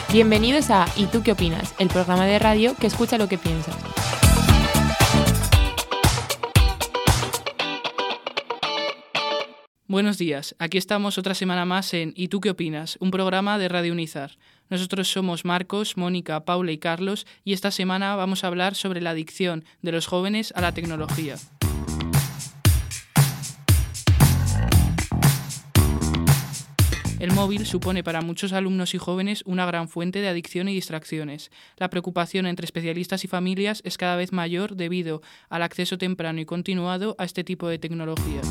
Bienvenidos a ¿Y tú qué opinas?, el programa de radio que escucha lo que piensas. Buenos días, aquí estamos otra semana más en ¿Y tú qué opinas?, un programa de Radio Unizar. Nosotros somos Marcos, Mónica, Paula y Carlos y esta semana vamos a hablar sobre la adicción de los jóvenes a la tecnología. El móvil supone para muchos alumnos y jóvenes una gran fuente de adicción y distracciones. La preocupación entre especialistas y familias es cada vez mayor debido al acceso temprano y continuado a este tipo de tecnologías.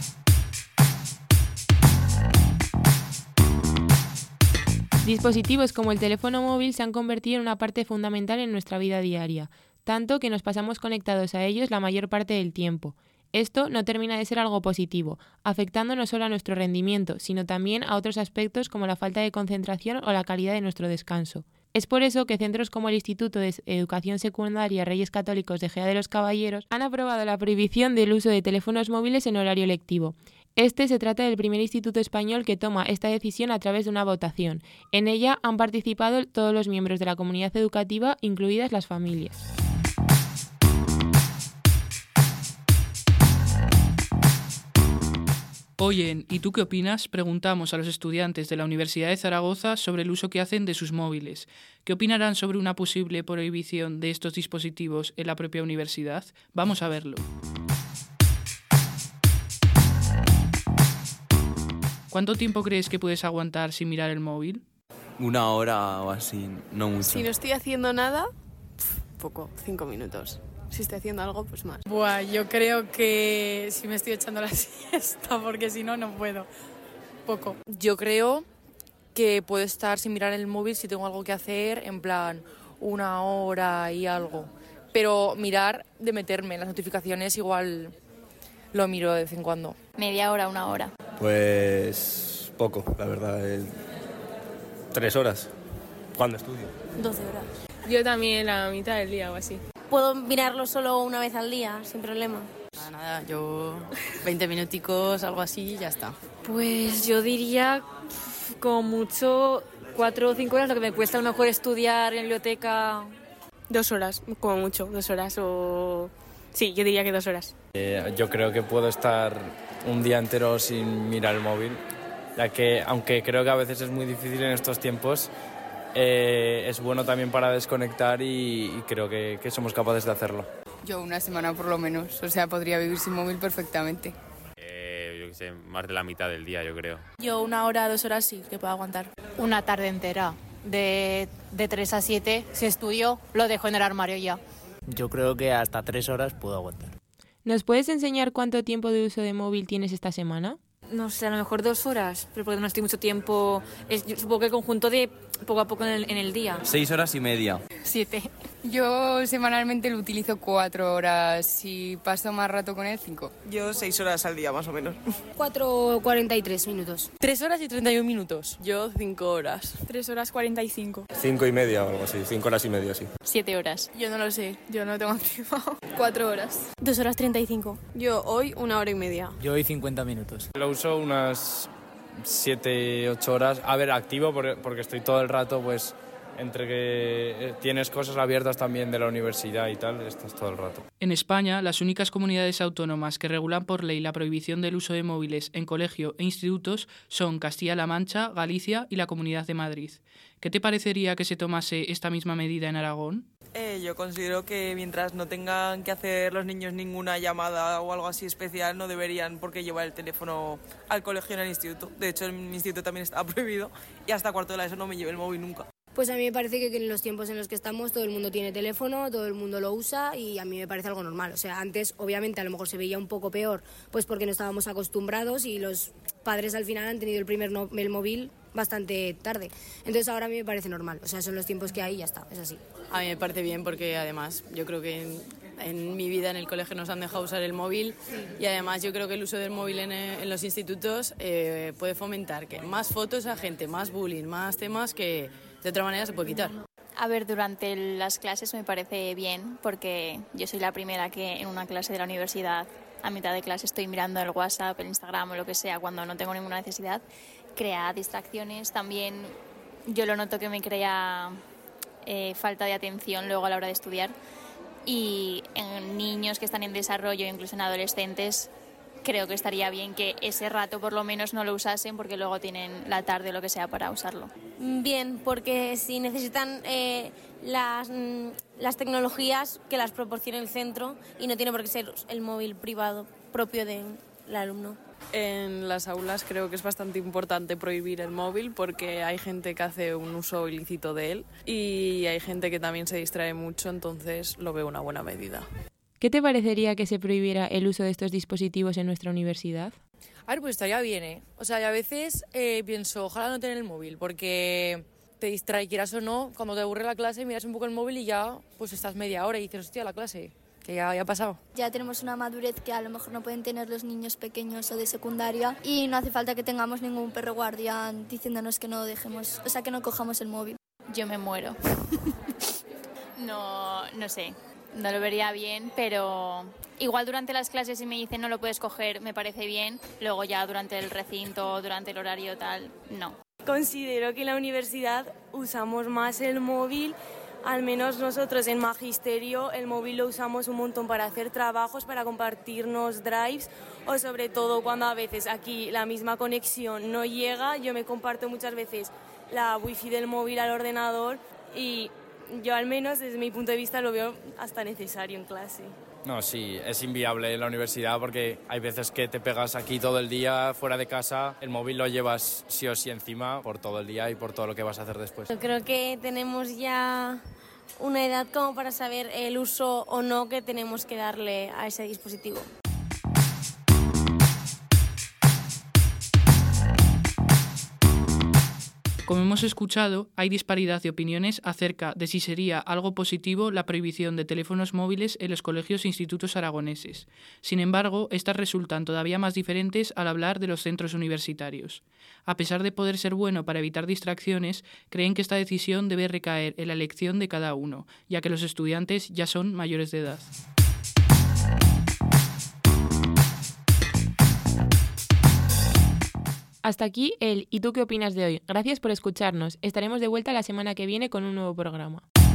Dispositivos como el teléfono móvil se han convertido en una parte fundamental en nuestra vida diaria, tanto que nos pasamos conectados a ellos la mayor parte del tiempo. Esto no termina de ser algo positivo, afectando no solo a nuestro rendimiento, sino también a otros aspectos como la falta de concentración o la calidad de nuestro descanso. Es por eso que centros como el Instituto de Educación Secundaria Reyes Católicos de Gea de los Caballeros han aprobado la prohibición del uso de teléfonos móviles en horario lectivo. Se trata del primer instituto español que toma esta decisión a través de una votación. En ella han participado todos los miembros de la comunidad educativa, incluidas las familias. Hoy en ¿Y tú qué opinas?, preguntamos a los estudiantes de la Universidad de Zaragoza sobre el uso que hacen de sus móviles. ¿Qué opinarán sobre una posible prohibición de estos dispositivos en la propia universidad? Vamos a verlo. ¿Cuánto tiempo crees que puedes aguantar sin mirar el móvil? 1 hora o así, no mucho. Si no estoy haciendo nada, poco, 5 minutos. Si estoy haciendo algo, pues más. Buah, yo creo que si me estoy echando la siesta, porque si no, no puedo. Poco. Yo creo que puedo estar sin mirar el móvil si tengo algo que hacer, en plan 1 hora y algo. Pero mirar de meterme en las notificaciones igual lo miro de vez en cuando. Media hora, 1 hora. Pues poco, la verdad. 3 horas, cuando estudio. 12 horas. Yo también la mitad del día o así. Puedo mirarlo solo una vez al día, sin problema. Nada, yo 20 minuticos, algo así y ya está. Pues yo diría como mucho 4 o 5 horas, lo que me cuesta a lo mejor estudiar en biblioteca. 2 horas, como mucho, 2 horas o... Sí, yo diría que 2 horas. Yo creo que puedo estar un día entero sin mirar el móvil, ya que, aunque creo que a veces es muy difícil en estos tiempos, es bueno también para desconectar y creo que somos capaces de hacerlo. Yo 1 semana por lo menos, o sea, podría vivir sin móvil perfectamente. Yo qué sé, más de la mitad del día, yo creo. Yo 1 hora, 2 horas sí que puedo aguantar. Una tarde entera, de 3 a 7, si estudio, lo dejo en el armario ya. Yo creo que hasta 3 horas puedo aguantar. ¿Nos puedes enseñar cuánto tiempo de uso de móvil tienes esta semana? No sé, a lo mejor 2 horas, pero porque no estoy mucho tiempo. Yo supongo que el conjunto de poco a poco en el día. 6 horas y media. 7. Yo semanalmente lo utilizo 4 horas, si paso más rato con él, 5. Yo 6 horas al día, más o menos. 4:43 minutos. 3 horas y 31 minutos. Yo 5 horas. 3 horas 45. 5 y media o algo así, 5 horas y media, sí. 7 horas. Yo no lo sé, yo no lo tengo activado. 4 horas. 2 horas 35. Yo hoy 1 hora y media. Yo hoy 50 minutos. Lo uso unas 7, 8 horas. A ver, activo porque estoy todo el rato, pues, entre que tienes cosas abiertas también de la universidad y tal, estás todo el rato. En España, las únicas comunidades autónomas que regulan por ley la prohibición del uso de móviles en colegio e institutos son Castilla-La Mancha, Galicia y la Comunidad de Madrid. ¿Qué te parecería que se tomase esta misma medida en Aragón? Yo considero que mientras no tengan que hacer los niños ninguna llamada o algo así especial, no deberían por qué llevar el teléfono al colegio ni al instituto. De hecho, en mi instituto también está prohibido y hasta cuarto de la ESO no me llevé el móvil nunca. Pues a mí me parece que en los tiempos en los que estamos todo el mundo tiene teléfono, todo el mundo lo usa y a mí me parece algo normal. O sea, antes obviamente a lo mejor se veía un poco peor pues porque no estábamos acostumbrados y los padres al final han tenido el móvil bastante tarde. Entonces ahora a mí me parece normal. O sea, son los tiempos que hay y ya está, es así. A mí me parece bien porque además yo creo que en mi vida en el colegio nos han dejado usar el móvil y además yo creo que el uso del móvil en los institutos puede fomentar que más fotos a gente, más bullying, más temas que de otra manera se puede quitar. A ver, durante las clases me parece bien porque yo soy la primera que en una clase de la universidad a mitad de clase estoy mirando el WhatsApp, el Instagram o lo que sea cuando no tengo ninguna necesidad. Crea distracciones, también yo lo noto que me crea falta de atención luego a la hora de estudiar. Y en niños que están en desarrollo, incluso en adolescentes, creo que estaría bien que ese rato por lo menos no lo usasen porque luego tienen la tarde o lo que sea para usarlo. Bien, porque si necesitan las tecnologías que las proporcione el centro y no tiene por qué ser el móvil privado propio del alumno. En las aulas creo que es bastante importante prohibir el móvil porque hay gente que hace un uso ilícito de él y hay gente que también se distrae mucho, entonces lo veo una buena medida. ¿Qué te parecería que se prohibiera el uso de estos dispositivos en nuestra universidad? A ver, pues estaría bien, ¿eh? O sea, yo a veces pienso, ojalá no tener el móvil, porque te distrae, quieras o no, cuando te aburre la clase miras un poco el móvil y ya pues estás media hora y dices, hostia, la clase, que ya ha pasado. Ya tenemos una madurez que a lo mejor no pueden tener los niños pequeños o de secundaria y no hace falta que tengamos ningún perro guardián diciéndonos que no dejemos, o sea, que no cojamos el móvil. Yo me muero. No sé, no lo vería bien, pero igual durante las clases si me dicen no lo puedes coger, me parece bien, luego ya durante el recinto, durante el horario tal, no. Considero que en la universidad usamos más el móvil. Al menos nosotros en Magisterio el móvil lo usamos un montón para hacer trabajos, para compartirnos drives o sobre todo cuando a veces aquí la misma conexión no llega. Yo me comparto muchas veces la wifi del móvil al ordenador y yo al menos desde mi punto de vista lo veo hasta necesario en clase. No, sí, es inviable en la universidad porque hay veces que te pegas aquí todo el día fuera de casa, el móvil lo llevas sí o sí encima por todo el día y por todo lo que vas a hacer después. Yo creo que tenemos ya una edad como para saber el uso o no que tenemos que darle a ese dispositivo. Como hemos escuchado, hay disparidad de opiniones acerca de si sería algo positivo la prohibición de teléfonos móviles en los colegios e institutos aragoneses. Sin embargo, estas resultan todavía más diferentes al hablar de los centros universitarios. A pesar de poder ser bueno para evitar distracciones, creen que esta decisión debe recaer en la elección de cada uno, ya que los estudiantes ya son mayores de edad. Hasta aquí el ¿Y tú qué opinas de hoy? Gracias por escucharnos. Estaremos de vuelta la semana que viene con un nuevo programa.